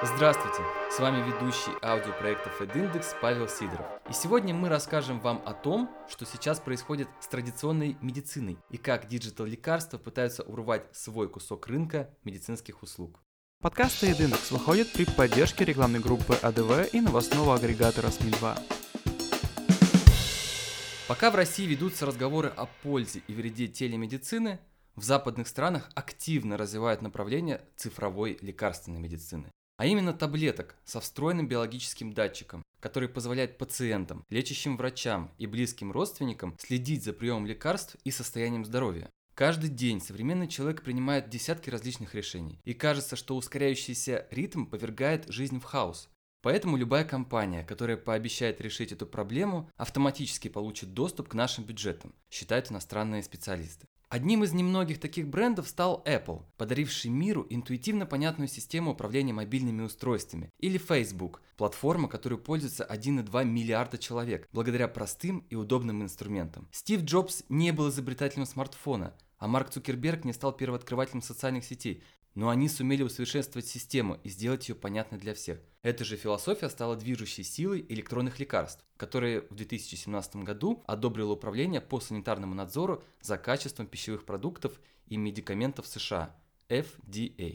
Здравствуйте! С вами ведущий аудиопроектов EdIndex Павел Сидоров. И сегодня мы расскажем вам о том, что сейчас происходит с традиционной медициной и как диджитал-лекарства пытаются урвать свой кусок рынка медицинских услуг. Подкасты EdIndex выходят при поддержке рекламной группы АДВ и новостного агрегатора СМИ-2. Пока в России ведутся разговоры о пользе и вреде телемедицины, в западных странах активно развивают направление цифровой лекарственной медицины. А именно таблеток со встроенным биологическим датчиком, который позволяет пациентам, лечащим врачам и близким родственникам следить за приемом лекарств и состоянием здоровья. Каждый день современный человек принимает десятки различных решений, и кажется, что ускоряющийся ритм повергает жизнь в хаос. Поэтому любая компания, которая пообещает решить эту проблему, автоматически получит доступ к нашим бюджетам, считают иностранные специалисты. Одним из немногих таких брендов стал Apple, подаривший миру интуитивно понятную систему управления мобильными устройствами, или Facebook, платформа, которой пользуется 1,2 миллиарда человек, благодаря простым и удобным инструментам. Стив Джобс не был изобретателем смартфона, а Марк Цукерберг не стал первооткрывателем социальных сетей, но они сумели усовершенствовать систему и сделать ее понятной для всех. Эта же философия стала движущей силой электронных лекарств, которые в 2017 году одобрило Управление по санитарному надзору за качеством пищевых продуктов и медикаментов США – FDA.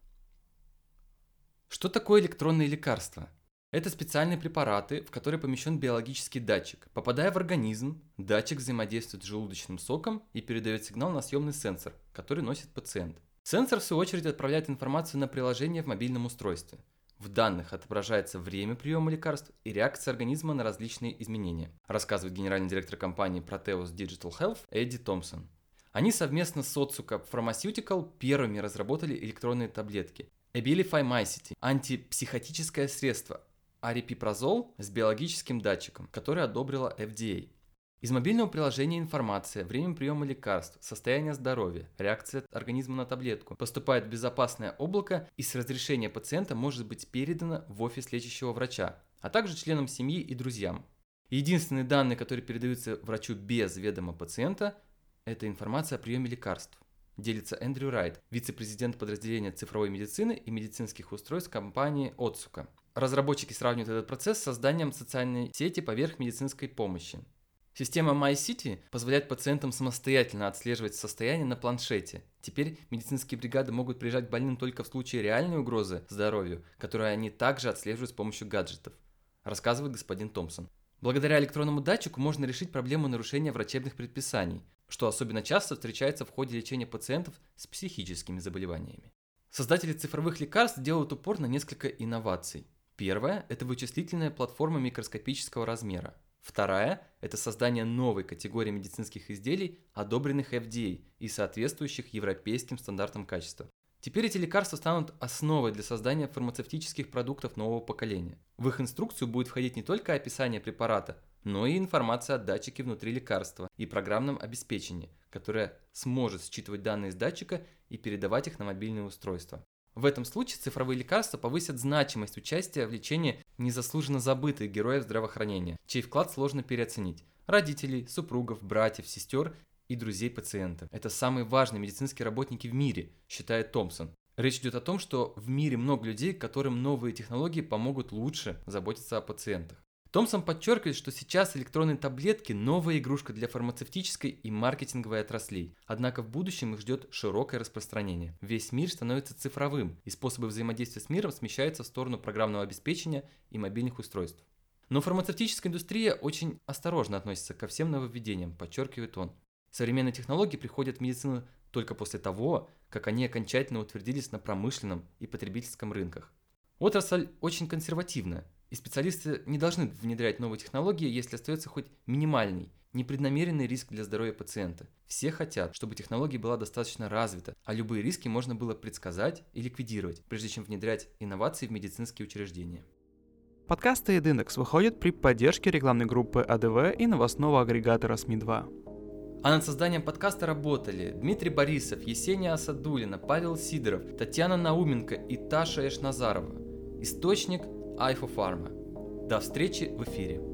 Что такое электронные лекарства? Это специальные препараты, в которые помещен биологический датчик. Попадая в организм, датчик взаимодействует с желудочным соком и передает сигнал на съемный сенсор, который носит пациент. Сенсор, в свою очередь, отправляет информацию на приложение в мобильном устройстве. В данных отображается время приема лекарств и реакция организма на различные изменения, рассказывает генеральный директор компании Proteus Digital Health Эдди Томпсон. Они совместно с Otsuka Pharmaceutical первыми разработали электронные таблетки Abilify MyCity – антипсихотическое средство, арипипразол с биологическим датчиком, который одобрила FDA. Из мобильного приложения информация, время приема лекарств, состояние здоровья, реакция организма на таблетку поступает в безопасное облако и с разрешения пациента может быть передана в офис лечащего врача, а также членам семьи и друзьям. Единственные данные, которые передаются врачу без ведома пациента, это информация о приеме лекарств, делится Эндрю Райт, вице-президент подразделения цифровой медицины и медицинских устройств компании Otsuka. Разработчики сравнивают этот процесс с созданием социальной сети поверх медицинской помощи. Система MyCity позволяет пациентам самостоятельно отслеживать состояние на планшете. Теперь медицинские бригады могут приезжать к больным только в случае реальной угрозы здоровью, которую они также отслеживают с помощью гаджетов, рассказывает господин Томпсон. Благодаря электронному датчику можно решить проблему нарушения врачебных предписаний, что особенно часто встречается в ходе лечения пациентов с психическими заболеваниями. Создатели цифровых лекарств делают упор на несколько инноваций. Первая – это вычислительная платформа микроскопического размера. Вторая – это создание новой категории медицинских изделий, одобренных FDA и соответствующих европейским стандартам качества. Теперь эти лекарства станут основой для создания фармацевтических продуктов нового поколения. В их инструкцию будет входить не только описание препарата, но и информация о датчике внутри лекарства и программном обеспечении, которое сможет считывать данные из датчика и передавать их на мобильные устройства. В этом случае цифровые лекарства повысят значимость участия в лечении незаслуженно забытых героев здравоохранения, чей вклад сложно переоценить – родителей, супругов, братьев, сестер и друзей пациента. Это самые важные медицинские работники в мире, считает Томпсон. Речь идет о том, что в мире много людей, которым новые технологии помогут лучше заботиться о пациентах. Томпсон подчеркивает, что сейчас электронные таблетки – новая игрушка для фармацевтической и маркетинговой отраслей. Однако в будущем их ждет широкое распространение. Весь мир становится цифровым, и способы взаимодействия с миром смещаются в сторону программного обеспечения и мобильных устройств. Но фармацевтическая индустрия очень осторожно относится ко всем нововведениям, подчеркивает он. Современные технологии приходят в медицину только после того, как они окончательно утвердились на промышленном и потребительском рынках. Отрасль очень консервативная. И специалисты не должны внедрять новые технологии, если остается хоть минимальный, непреднамеренный риск для здоровья пациента. Все хотят, чтобы технология была достаточно развита, а любые риски можно было предсказать и ликвидировать, прежде чем внедрять инновации в медицинские учреждения. Подкасты EdIndex выходят при поддержке рекламной группы АДВ и новостного агрегатора СМИ-2. А над созданием подкаста работали Дмитрий Борисов, Есения Асадулина, Павел Сидоров, Татьяна Науменко и Таша Эшназарова. Источник Айфо Фарма. До встречи в эфире.